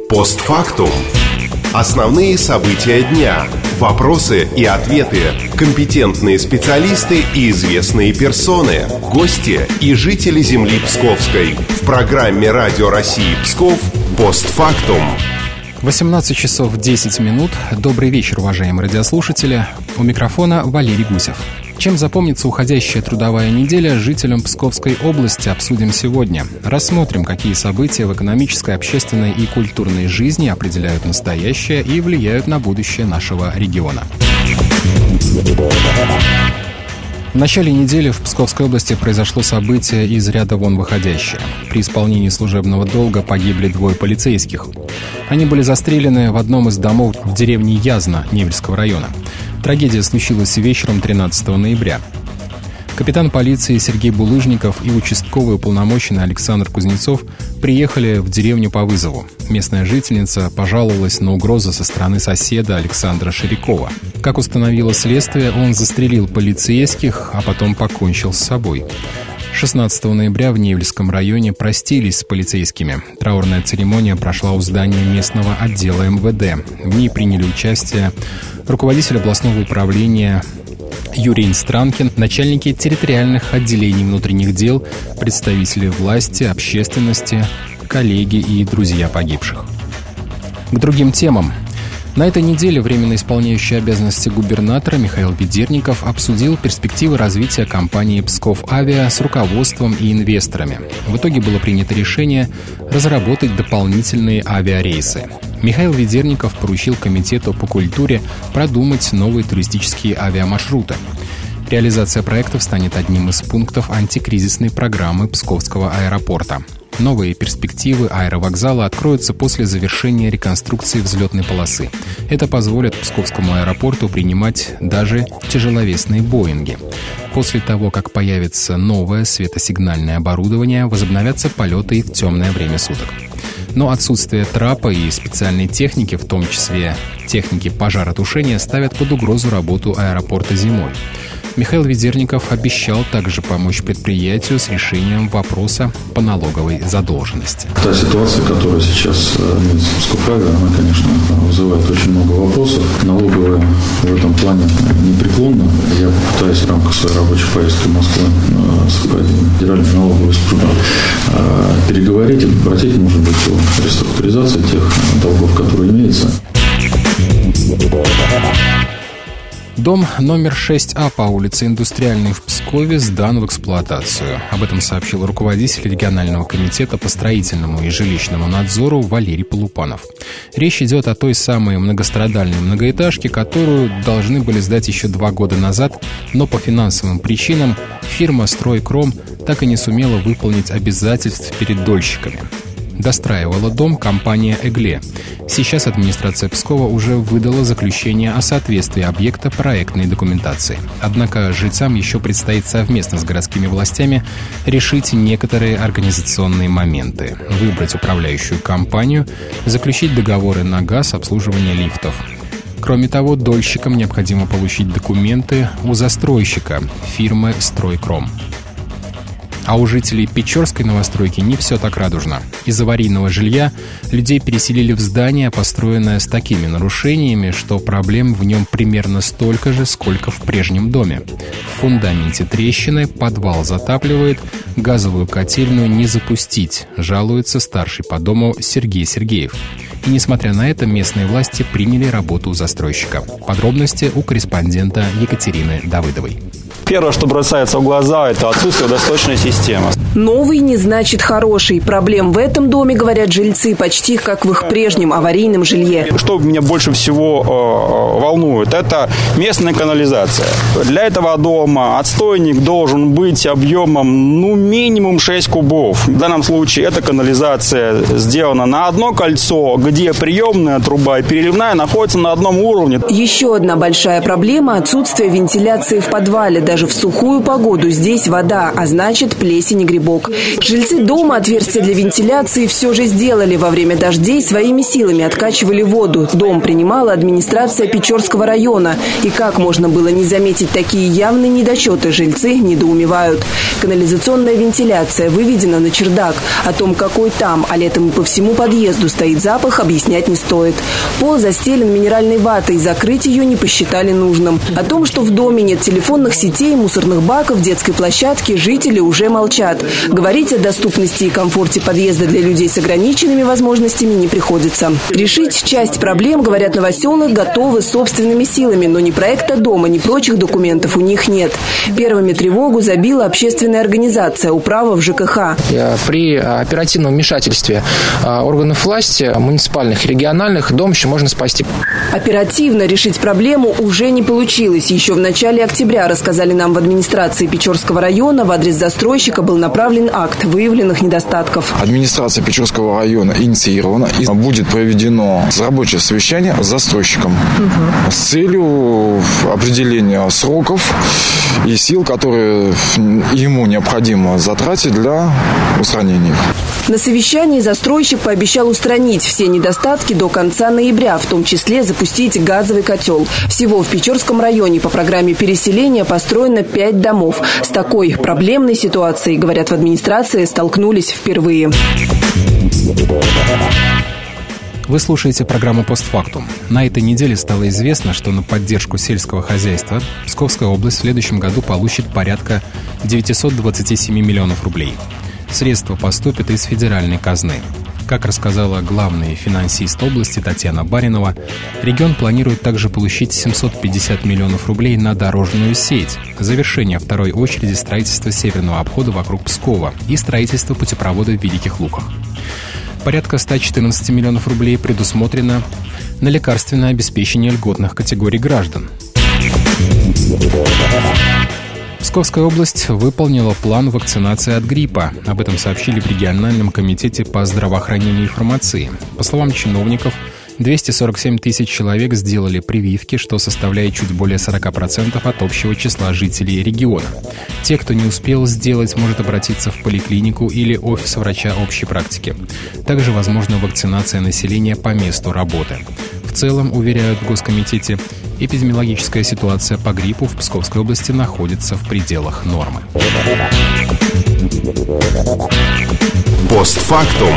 Постфактум. Основные события дня, вопросы и ответы, компетентные специалисты и известные персоны, гости и жители земли Псковской. В программе Радио России Псков «Постфактум». 18 часов 10 минут. Добрый вечер, уважаемые радиослушатели. У микрофона Валерий Гусев. Чем запомнится уходящая трудовая неделя жителям Псковской области, обсудим сегодня. Рассмотрим, какие события в экономической, общественной и культурной жизни определяют настоящее и влияют на будущее нашего региона. В начале недели в Псковской области произошло событие из ряда вон выходящее. При исполнении служебного долга погибли 2 полицейских. Они были застрелены в одном из домов в деревне Язна Невельского района. Трагедия случилась вечером 13 ноября. Капитан полиции Сергей Булыжников и участковый уполномоченный Александр Кузнецов приехали в деревню по вызову. Местная жительница пожаловалась на угрозу со стороны соседа Александра Ширякова. Как установило следствие, он застрелил полицейских, а потом покончил с собой. 16 ноября в Невельском районе простились с полицейскими. Траурная церемония прошла у здания местного отдела МВД. В ней приняли участие руководитель областного управления Юрий Странкин, начальники территориальных отделений внутренних дел, представители власти, общественности, коллеги и друзья погибших. К другим темам. На этой неделе временно исполняющий обязанности губернатора Михаил Ведерников обсудил перспективы развития компании «Псков-Авиа» с руководством и инвесторами. В итоге было принято решение разработать дополнительные авиарейсы. Михаил Ведерников поручил Комитету по культуре продумать новые туристические авиамаршруты. Реализация проектов станет одним из пунктов антикризисной программы Псковского аэропорта. Новые перспективы аэровокзала откроются после завершения реконструкции взлетной полосы. Это позволит Псковскому аэропорту принимать даже тяжеловесные «Боинги». После того, как появится новое светосигнальное оборудование, возобновятся полеты в темное время суток. Но отсутствие трапа и специальной техники, в том числе техники пожаротушения, ставят под угрозу работу аэропорта зимой. Михаил Ведерников обещал также помочь предприятию с решением вопроса по налоговой задолженности. Та ситуация, которая сейчас имеется в Псков-Авиа, она, конечно, вызывает очень много вопросов. Налоговая в этом плане непреклонна. Я попытаюсь в рамках своей рабочей поездки в Москву с Федеральной налоговой службой переговорить и попросить, может быть, о реструктуризации тех долгов, которые имеются. Дом номер 6А по улице Индустриальной в Пскове сдан в эксплуатацию. Об этом сообщил руководитель регионального комитета по строительному и жилищному надзору Валерий Полупанов. Речь идет о той самой многострадальной многоэтажке, которую должны были сдать еще 2 года назад, но по финансовым причинам фирма «Стройкром» так и не сумела выполнить обязательств перед дольщиками. Достраивала дом компания «Эгле». Сейчас администрация Пскова уже выдала заключение о соответствии объекта проектной документации. Однако жильцам еще предстоит совместно с городскими властями решить некоторые организационные моменты, выбрать управляющую компанию, заключить договоры на газ, обслуживание лифтов. Кроме того, дольщикам необходимо получить документы у застройщика фирмы «Стройкром». А у жителей Печорской новостройки не все так радужно. Из аварийного жилья людей переселили в здание, построенное с такими нарушениями, что проблем в нем примерно столько же, сколько в прежнем доме. В фундаменте трещины, подвал затапливает, газовую котельную не запустить, жалуется старший по дому Сергей Сергеев. И несмотря на это, местные власти приняли работу застройщика. Подробности у корреспондента Екатерины Давыдовой. Первое, что бросается в глаза, это отсутствие водосточной системы. Новый не значит хороший. Проблем в этом доме, говорят жильцы, почти как в их прежнем аварийном жилье. Что меня больше всего волнует, это местная канализация. Для этого дома отстойник должен быть объемом минимум 6 кубов. В данном случае эта канализация сделана на одно кольцо, где приемная труба и переливная находятся на одном уровне. Еще одна большая проблема – отсутствие вентиляции в подвале. Даже Даже в сухую погоду здесь вода, а значит плесень и грибок. Жильцы дома отверстия для вентиляции все же сделали. Во время дождей своими силами откачивали воду. Дом принимала администрация Печорского района. И как можно было не заметить такие явные недочеты, жильцы недоумевают. Канализационная вентиляция выведена на чердак. О том, какой там, а летом и по всему подъезду стоит запах, объяснять не стоит. Пол застелен минеральной ватой, закрыть ее не посчитали нужным. О том, что в доме нет телефонных сетей, мусорных баков, детской площадки, жители уже молчат. Говорить о доступности и комфорте подъезда для людей с ограниченными возможностями не приходится. Решить часть проблем, говорят новоселы, готовы собственными силами, но ни проекта дома, ни прочих документов у них нет. Первыми тревогу забила общественная организация «Управа» в ЖКХ. При оперативном вмешательстве органов власти, муниципальных и региональных, дом еще можно спасти. Оперативно решить проблему уже не получилось. Еще в начале октября, рассказали нам в администрации Печорского района, в адрес застройщика был направлен акт выявленных недостатков. Администрация Печорского района инициирована и будет проведено рабочее совещание с застройщиком с целью определения сроков и сил, которые ему необходимо затратить для устранения их. На совещании застройщик пообещал устранить все недостатки до конца ноября, в том числе запустить газовый котел. Всего в Печорском районе по программе переселения построено 5 домов. С такой проблемной ситуацией, говорят в администрации, столкнулись впервые. Вы слушаете программу «Постфактум». На этой неделе стало известно, что на поддержку сельского хозяйства Псковская область в следующем году получит порядка 927 миллионов рублей. Средства поступят из федеральной казны. Как рассказала главный финансист области Татьяна Баринова, регион планирует также получить 750 миллионов рублей на дорожную сеть, завершение второй очереди строительства северного обхода вокруг Пскова и строительство путепровода в Великих Луках. Порядка 114 миллионов рублей предусмотрено на лекарственное обеспечение льготных категорий граждан. Псковская область выполнила план вакцинации от гриппа. Об этом сообщили в региональном комитете по здравоохранению и фармации. По словам чиновников, 247 тысяч человек сделали прививки, что составляет чуть более 40% от общего числа жителей региона. Те, кто не успел сделать, может обратиться в поликлинику или офис врача общей практики. Также возможна вакцинация населения по месту работы. В целом, уверяют в Госкомитете, эпидемиологическая ситуация по гриппу в Псковской области находится в пределах нормы. Постфактум.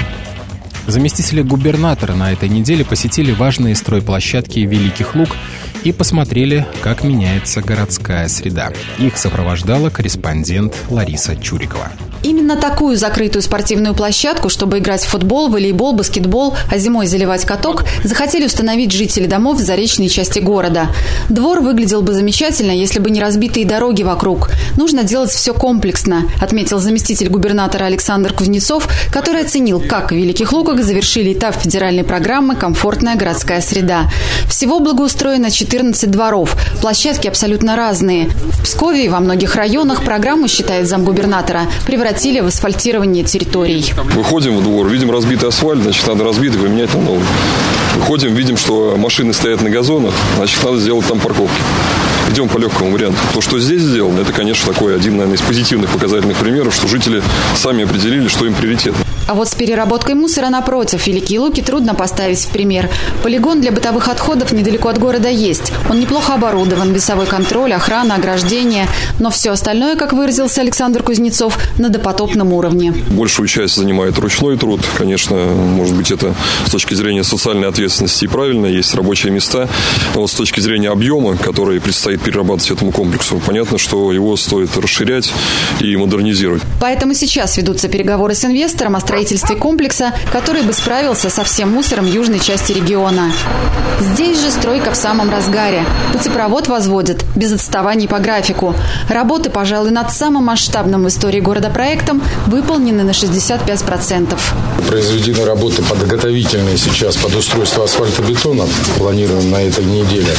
Заместители губернатора на этой неделе посетили важные стройплощадки Великих Луг и посмотрели, как меняется городская среда. Их сопровождала корреспондент Лариса Чурикова. Именно такую закрытую спортивную площадку, чтобы играть в футбол, волейбол, баскетбол, а зимой заливать каток, захотели установить жители домов в заречной части города. Двор выглядел бы замечательно, если бы не разбитые дороги вокруг. Нужно делать все комплексно, отметил заместитель губернатора Александр Кузнецов, который оценил, как в Великих Луках завершили этап федеральной программы «Комфортная городская среда». Всего благоустроено 14 дворов. Площадки абсолютно разные. В Пскове и во многих районах программу, считает замгубернатора, превратили в асфальтирование территорий. Выходим в двор, видим разбитый асфальт, значит, надо разбитый поменять на новый. Выходим, видим, что машины стоят на газонах, значит, надо сделать там парковки. Идем по легкому варианту. То, что здесь сделано, это, конечно, такой один, наверное, из позитивных показательных примеров, что жители сами определили, что им приоритетно. А вот с переработкой мусора, напротив, Великие Луки трудно поставить в пример. Полигон для бытовых отходов недалеко от города есть. Он неплохо оборудован, весовой контроль, охрана, ограждение. Но все остальное, как выразился Александр Кузнецов, на допотопном уровне. Большую часть занимает ручной труд. Конечно, может быть, это с точки зрения социальной ответственности и правильно, есть рабочие места. Но вот с точки зрения объема, который предстоит перерабатывать этому комплексу, понятно, что его стоит расширять и модернизировать. Поэтому сейчас ведутся переговоры с инвестором о строительстве комплекса, который бы справился со всем мусором южной части региона. Здесь же стройка в самом разгаре. Путепровод возводят без отставаний по графику. Работы, пожалуй, над самым масштабным в истории города проектом выполнены на 65%. Произведены работы подготовительные сейчас под устройство асфальтобетона. Планируем на этой неделе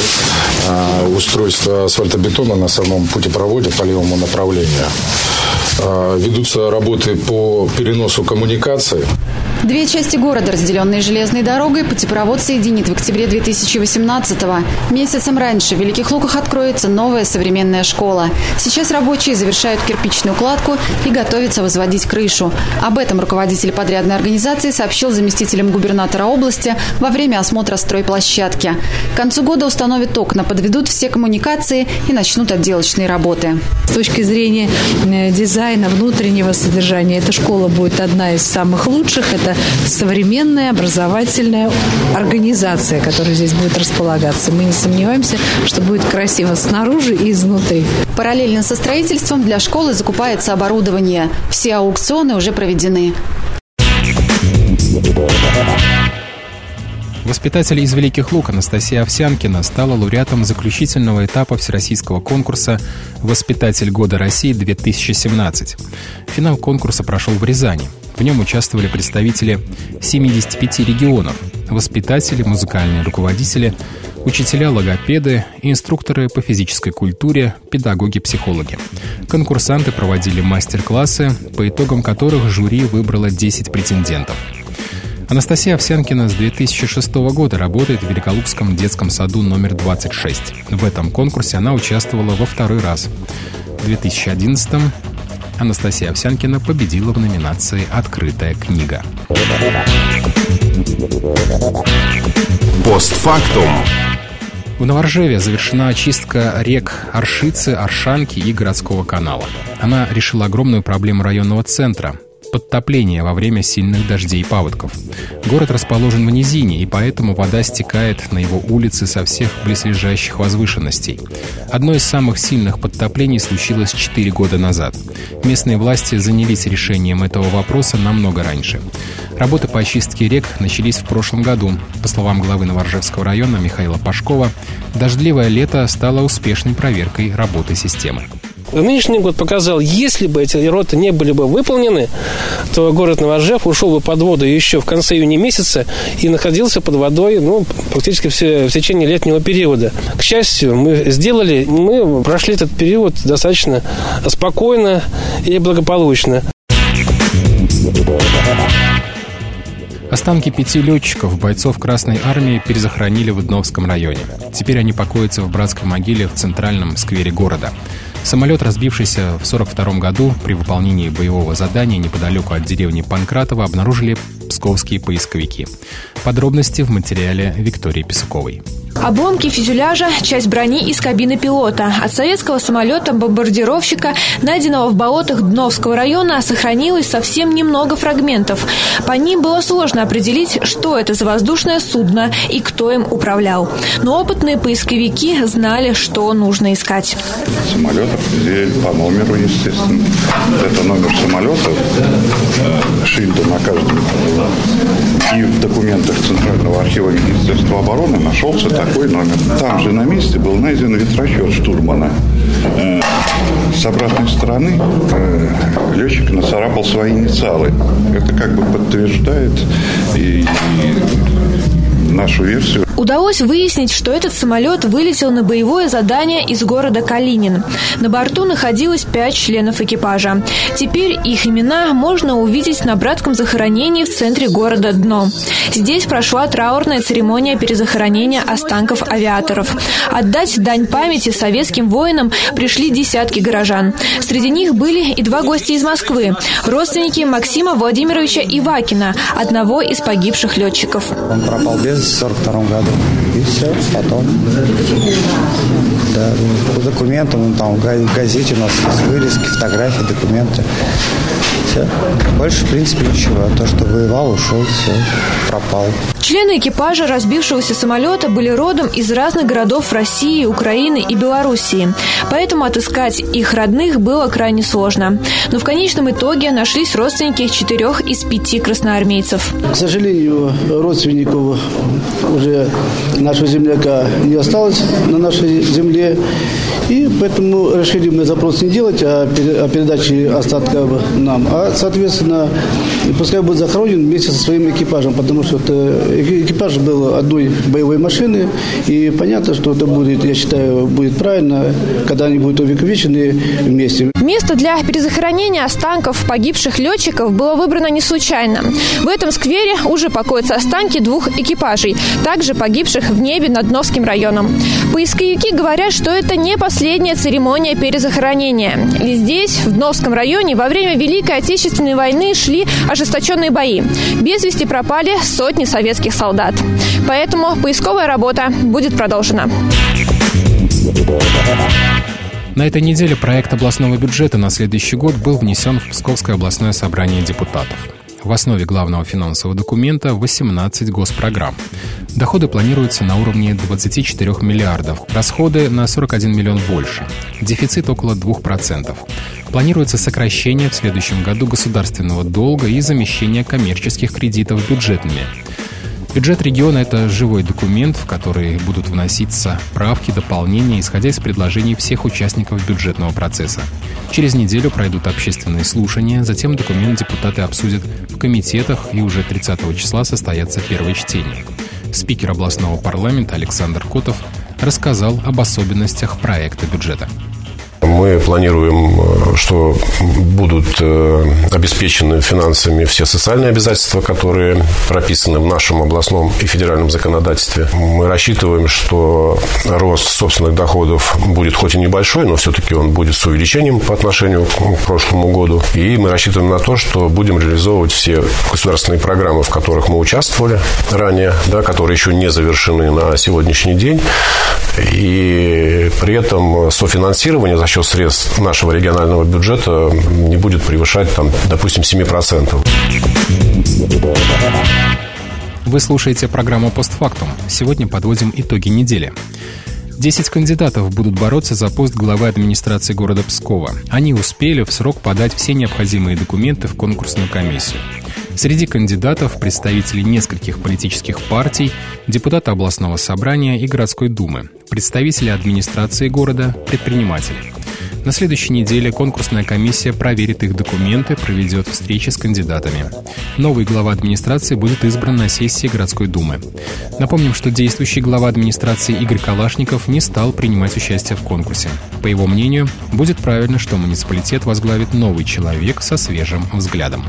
устройство асфальтобетона на самом путепроводе по левому направлению. Ведутся работы по переносу коммуникаций. Две части города, разделенные железной дорогой, путепровод соединит в октябре 2018-го. Месяцем раньше в Великих Луках откроется новая современная школа. Сейчас рабочие завершают кирпичную кладку и готовятся возводить крышу. Об этом руководитель подрядной организации сообщил заместителям губернатора области во время осмотра стройплощадки. К концу года установят окна, подведут все коммуникации и начнут отделочные работы. С точки зрения дизайна, внутреннего содержания, эта школа будет одна из самых лучших. Это современная образовательная организация, которая здесь будет располагаться. Мы не сомневаемся, что будет красиво снаружи и изнутри. Параллельно со строительством для школы закупается оборудование. Все аукционы уже проведены. Воспитатель из Великих Лук Анастасия Овсянкина стала лауреатом заключительного этапа всероссийского конкурса «Воспитатель года России-2017». Финал конкурса прошел в Рязани. В нем участвовали представители 75 регионов, воспитатели, музыкальные руководители, учителя-логопеды, инструкторы по физической культуре, педагоги-психологи. Конкурсанты проводили мастер-классы, по итогам которых жюри выбрало 10 претендентов. Анастасия Овсянкина с 2006 года работает в Великолукском детском саду номер 26. В этом конкурсе она участвовала во второй раз. В 2011-м Анастасия Овсянкина победила в номинации «Открытая книга». Постфактум. В Новоржеве завершена очистка рек Аршицы, Аршанки и городского канала. Она решила огромную проблему районного центра – подтопление во время сильных дождей и паводков. Город расположен в низине, и поэтому вода стекает на его улицы со всех близлежащих возвышенностей. Одно из самых сильных подтоплений случилось 4 года назад. Местные власти занялись решением этого вопроса намного раньше. Работы по очистке рек начались в прошлом году. По словам главы Новоржевского района Михаила Пашкова, дождливое лето стало успешной проверкой работы системы. Нынешний год показал, если бы эти работы не были бы выполнены, то город Новоржев ушел бы под воду еще в конце июня месяца и находился под водой практически в течение летнего периода. К счастью, мы прошли этот период достаточно спокойно и благополучно. Останки 5 летчиков, бойцов Красной Армии, перезахоронили в Идновском районе. Теперь они покоятся в братской могиле в центральном сквере города. Самолет, разбившийся в 1942 году при выполнении боевого задания неподалеку от деревни Панкратово, обнаружили псковские поисковики. Подробности в материале Виктории Песуковой. Обломки фюзеляжа, часть брони из кабины пилота. От советского самолета-бомбардировщика, найденного в болотах Дновского района, сохранилось совсем немного фрагментов. По ним было сложно определить, что это за воздушное судно и кто им управлял. Но опытные поисковики знали, что нужно искать. Самолет определили по номеру, естественно. Это номер самолета, шильда на каждом. И в документах Центрального архива Министерства обороны нашелся такой номер. Там же на месте был найден ветросчет штурмана. С обратной стороны летчик нацарапал свои инициалы. Это как бы подтверждает и нашу версию. Удалось выяснить, что этот самолет вылетел на боевое задание из города Калинин. На борту находилось 5 членов экипажа. Теперь их имена можно увидеть на братском захоронении в центре города Дно. Здесь прошла траурная церемония перезахоронения останков авиаторов. Отдать дань памяти советским воинам пришли десятки горожан. Среди них были и 2 гостя из Москвы – родственники Максима Владимировича Ивакина, одного из погибших летчиков. Он пропал без весть в 1942 году. И все, потом. Да, по документам, там в газете у нас есть вырезки, фотографии, документы. Все. Больше, в принципе, ничего. То, что воевал, ушел, все, пропал. Члены экипажа разбившегося самолета были родом из разных городов России, Украины и Белоруссии. Поэтому отыскать их родных было крайне сложно. Но в конечном итоге нашлись родственники 4 из 5 красноармейцев. К сожалению, родственников уже нашего земляка не осталось на нашей земле. И поэтому решили мы запрос не делать о передаче остатков нам, а соответственно, пускай будет захоронен вместе со своим экипажем, потому что экипаж был одной боевой машины, и понятно, что это будет, я считаю, будет правильно, когда они будут увековечены вместе. Место для перезахоронения останков погибших летчиков было выбрано не случайно. В этом сквере уже покоятся останки 2 экипажей, также погибших в небе над Новским районом. Поисковики говорят, что это не последняя церемония перезахоронения. Ведь здесь, в Новском районе, во время Великой Отечественной войны шли ожесточенные бои. Без вести пропали сотни советских солдат. Поэтому поисковая работа будет продолжена. На этой неделе проект областного бюджета на следующий год был внесен в Псковское областное собрание депутатов. В основе главного финансового документа 18 госпрограмм. Доходы планируются на уровне 24 миллиардов, расходы на 41 миллион больше. Дефицит около 2%. Планируется сокращение в следующем году государственного долга и замещение коммерческих кредитов бюджетными. Бюджет региона – это живой документ, в который будут вноситься правки, дополнения, исходя из предложений всех участников бюджетного процесса. Через неделю пройдут общественные слушания, затем документ депутаты обсудят в комитетах, и уже 30 числа состоятся первые чтения. Спикер областного парламента Александр Котов рассказал об особенностях проекта бюджета. Мы планируем, что будут обеспечены финансами все социальные обязательства, которые прописаны в нашем областном и федеральном законодательстве. Мы рассчитываем, что рост собственных доходов будет хоть и небольшой, но все-таки он будет с увеличением по отношению к прошлому году. И мы рассчитываем на то, что будем реализовывать все государственные программы, в которых мы участвовали ранее, которые еще не завершены на сегодняшний день. И при этом софинансирование за счет средств нашего регионального бюджета не будет превышать, допустим, 7%. Вы слушаете программу «Постфактум». Сегодня подводим итоги недели. 10 кандидатов будут бороться за пост главы администрации города Пскова. Они успели в срок подать все необходимые документы в конкурсную комиссию. Среди кандидатов представители нескольких политических партий, депутаты областного собрания и городской думы, представители администрации города, предприниматели. На следующей неделе конкурсная комиссия проверит их документы, проведет встречи с кандидатами. Новый глава администрации будет избран на сессии городской думы. Напомним, что действующий глава администрации Игорь Калашников не стал принимать участие в конкурсе. По его мнению, будет правильно, что муниципалитет возглавит новый человек со свежим взглядом.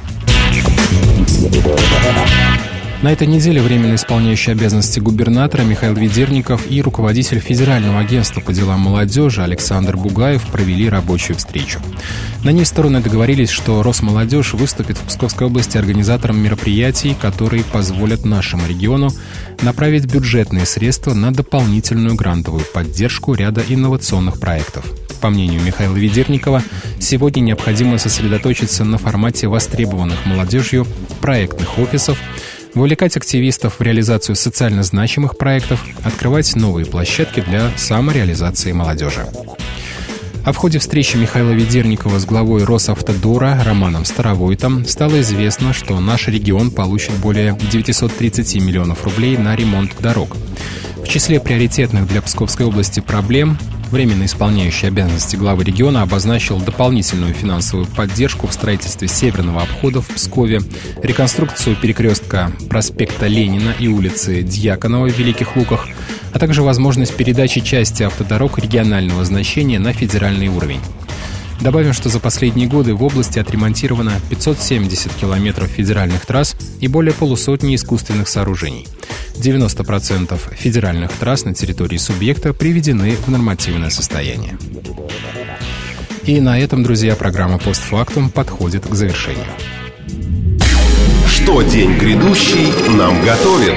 На этой неделе временно исполняющий обязанности губернатора Михаил Ведерников и руководитель Федерального агентства по делам молодежи Александр Бугаев провели рабочую встречу. На ней стороны договорились, что Росмолодежь выступит в Псковской области организатором мероприятий, которые позволят нашему региону направить бюджетные средства на дополнительную грантовую поддержку ряда инновационных проектов. По мнению Михаила Ведерникова, сегодня необходимо сосредоточиться на формате востребованных молодежью проектных офисов, вовлекать активистов в реализацию социально значимых проектов, открывать новые площадки для самореализации молодежи. А в ходе встречи Михаила Ведерникова с главой Росавтодора Романом Старовойтом стало известно, что наш регион получит более 930 миллионов рублей на ремонт дорог. В числе приоритетных для Псковской области проблем временно исполняющий обязанности главы региона обозначил дополнительную финансовую поддержку в строительстве северного обхода в Пскове, реконструкцию перекрестка проспекта Ленина и улицы Дьяконова в Великих Луках, а также возможность передачи части автодорог регионального значения на федеральный уровень. Добавим, что за последние годы в области отремонтировано 570 километров федеральных трасс и более полусотни искусственных сооружений. 90% федеральных трасс на территории субъекта приведены в нормативное состояние. И на этом, друзья, программа «Постфактум» подходит к завершению. Что день грядущий нам готовит?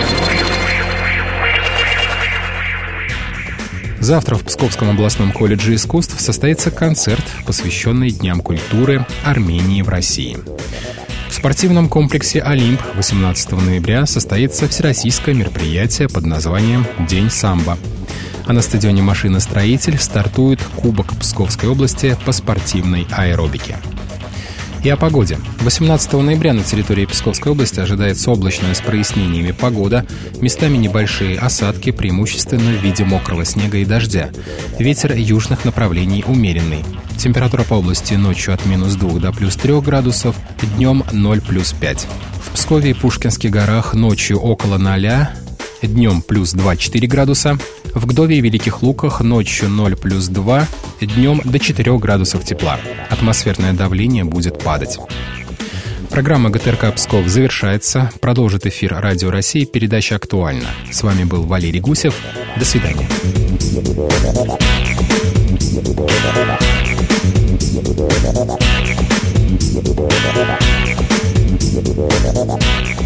Завтра в Псковском областном колледже искусств состоится концерт, посвященный Дням культуры Армении в России. В спортивном комплексе «Олимп» 18 ноября состоится всероссийское мероприятие под названием «День самбо». А на стадионе «Машиностроитель» стартует Кубок Псковской области по спортивной аэробике. И о погоде. 18 ноября на территории Псковской области ожидается облачная с прояснениями погода. Местами небольшие осадки, преимущественно в виде мокрого снега и дождя. Ветер южных направлений умеренный. Температура по области ночью от -2 до +3 градусов, днем 0 +5. В Пскове и Пушкинских горах ночью около 0, днем +2-4 градуса. В Гдове и Великих Луках ночью 0 +2, днем до 4 градусов тепла. Атмосферное давление будет падать. Программа ГТРК Псков завершается. Продолжит эфир Радио России передача «Актуально». С вами был Валерий Гусев. До свидания. We'll be right back.